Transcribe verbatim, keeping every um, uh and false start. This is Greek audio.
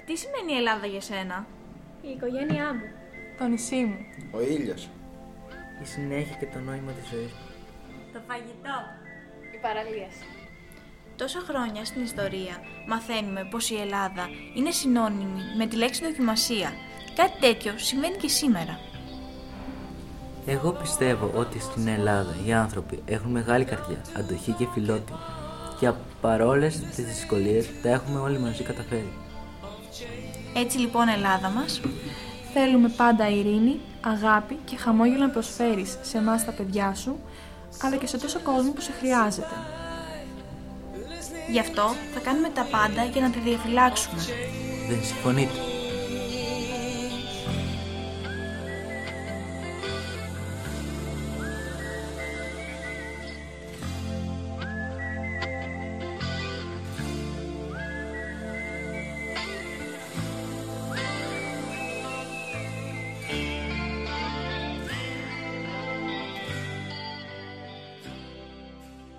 Τι σημαίνει η Ελλάδα για σένα? Η οικογένειά μου. Το νησί μου. Ο ήλιος. Η συνέχεια και το νόημα της ζωής μου. Το φαγητό. Η παραλία. Τόσα χρόνια στην ιστορία μαθαίνουμε πως η Ελλάδα είναι συνώνυμη με τη λέξη δοκιμασία. Κάτι τέτοιο συμβαίνει και σήμερα. Εγώ πιστεύω ότι στην Ελλάδα οι άνθρωποι έχουν μεγάλη καρδιά, αντοχή και φιλότιμη. Και παρόλες τις δυσκολίες τα έχουμε όλοι μαζί καταφέρει. Έτσι λοιπόν, Ελλάδα μας, θέλουμε πάντα ειρήνη, αγάπη και χαμόγελο να προσφέρεις σε εμάς τα παιδιά σου, αλλά και σε τόσο κόσμο που σε χρειάζεται. Γι' αυτό θα κάνουμε τα πάντα για να τη διαφυλάξουμε. Δεν συμφωνείτε?